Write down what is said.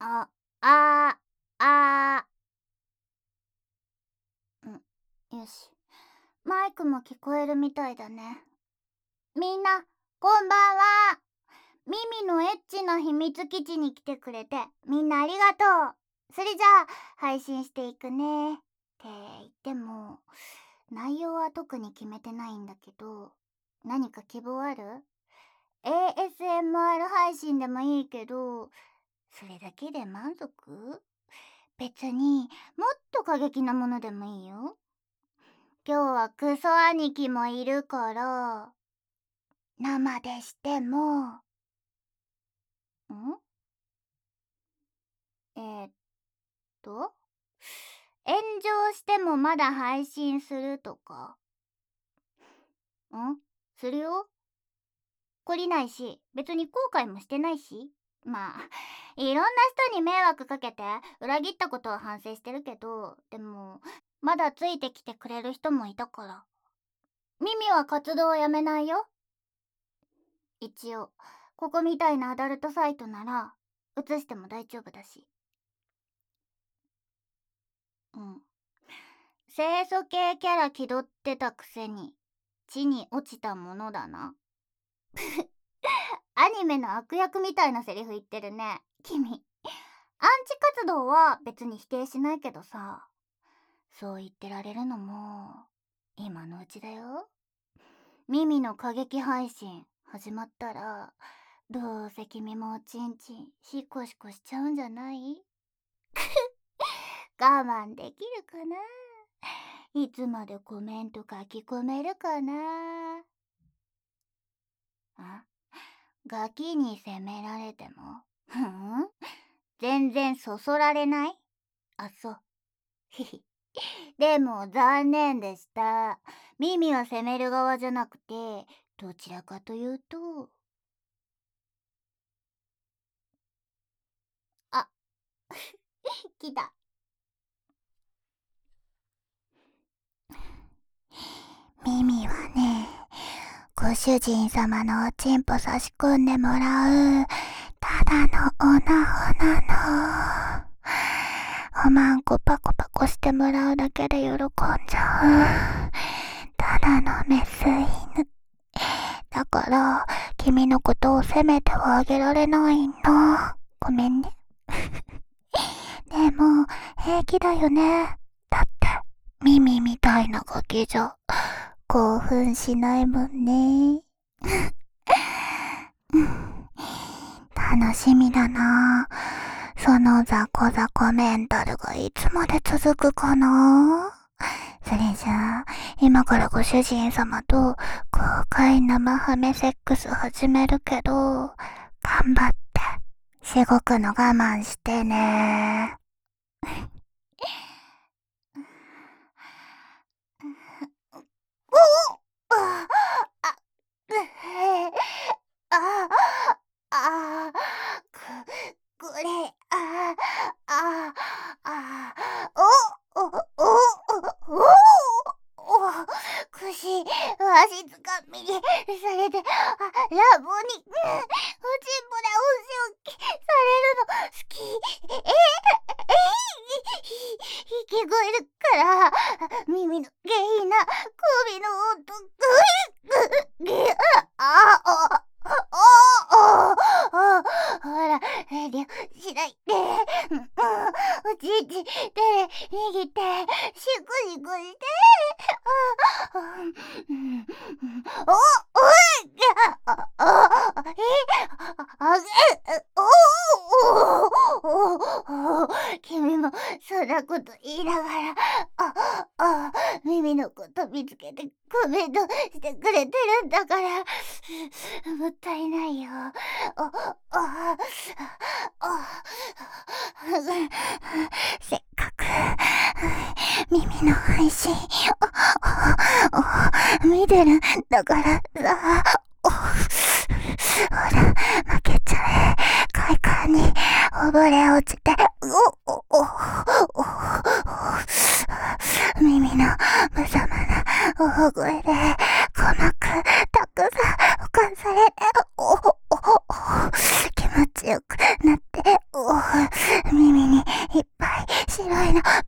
あ、ああよし。マイクも聞こえるみたいだね。みんな、こんばんは。ミミのエッチな秘密基地に来てくれて、みんなありがとう。それじゃあ、配信していくね。って言っても、内容は特に決めてないんだけど、何か希望ある？ ASMR 配信でもいいけど、それだけで満足？別にもっと過激なものでもいいよ。今日はクソ兄貴もいるから生でしてもえー、っと炎上してもまだ配信するとかするよ。懲りないし別に後悔もしてないし、まあいろんな人に迷惑かけて裏切ったことは反省してるけど、でもまだついてきてくれる人もいたから、ミミは活動をやめないよ。一応ここみたいなアダルトサイトなら映しても大丈夫だし。清楚系キャラ気取ってたくせに地に落ちたものだな。アニメの悪役みたいなセリフ言ってるね君。アンチ活動は別に否定しないけどさ、そう言ってられるのも今のうちだよ。ミミの過激配信始まったらどうせ君もおちんちんシコシコしちゃうんじゃない？我慢できるかな？いつまでコメント書き込めるかな？ガキに責められても全然そそられない？あ、そう。ひひ。でも残念でした。ミミは責める側じゃなくて、どちらかというと、あ、来た。ミミはね、ご主人様のおちんぽ差し込んでもらうただのおなほなの。おまんこパコパコしてもらうだけで喜んじゃうただのメス犬だから、君のことを責めてはあげられないの。ごめんね。でも平気だよね。だってミミみたいなガキじゃ興奮しないもんね。楽しみだな。そのザコザコメンタルがいつまで続くかな。それじゃあ今からご主人様と豪快生ハメセックス始めるけど、頑張ってしごくの我慢してね。おおああああこれああおおおおおお腰わしづかみにされて、ラボにおちんぽでお仕置きされるの好き。聞こえるから耳の下品な首の音ほら遠慮しないで。おちんち手で握ってシコシコして。おおい君もそんなこと言いながら耳のこと見つけてコメントしてくれてるんだからもったいないよ。せっかく耳の配信見てるんだからさ、ほら負けちゃえ。快感に溺れ落ちて耳の無様な大声で鼓膜たくさん浮かされて気持ちよくなって耳にいっぱい白いの